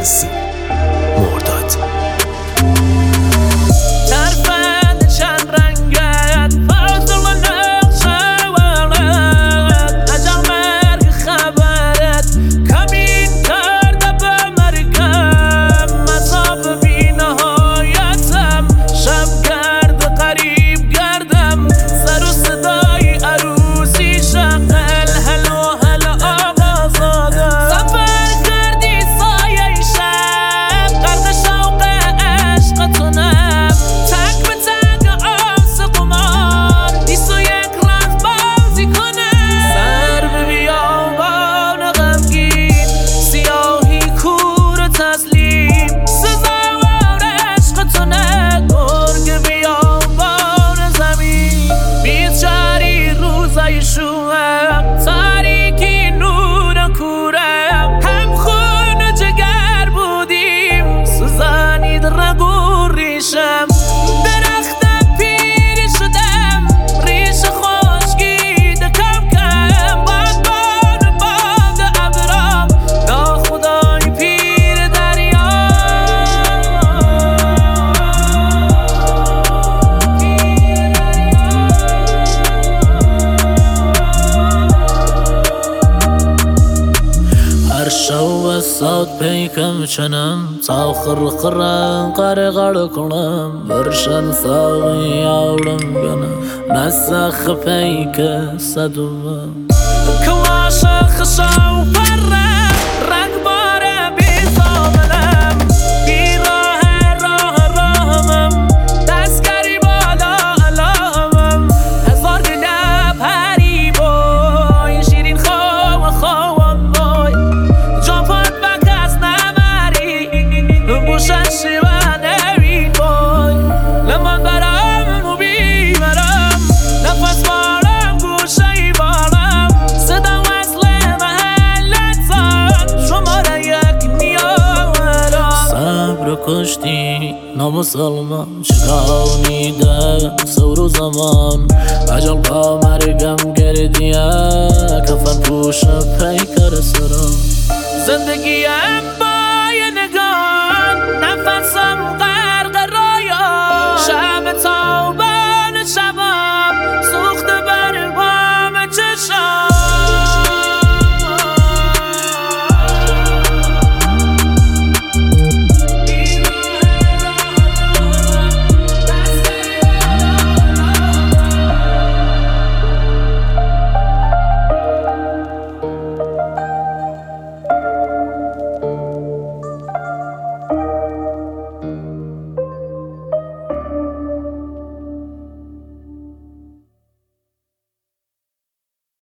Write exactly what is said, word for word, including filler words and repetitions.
نسیم مرداد. تاریکی نور کورم هم خون جگر بودیم سوزانید رگ و ریشم درختم پیری شدم ریش خشکید کم کم بادبان باد ابرام ناخدای پیر دریا شو ساد پیکم چنم تا خرخرم قره غړ کنم برشن ساغی آورم گنم نسخ پیک صدوم کواش خشاو پره رنگ باره بی زامنم بی راه راه راهمم دستگری بالا علامم هزار دلم هری بای شیرین خواه خوام بای بوشن شیوانه بای لمن برم و بیمرم نفس بارم گوشه بارم صدا وصل محلتان شماره یک میارم صبر کشتی نامسلمان چکاونیده سور و زمان عجل با مرگم گردیه کفن پوش پیکر سرم زندگیم با نگاه نفس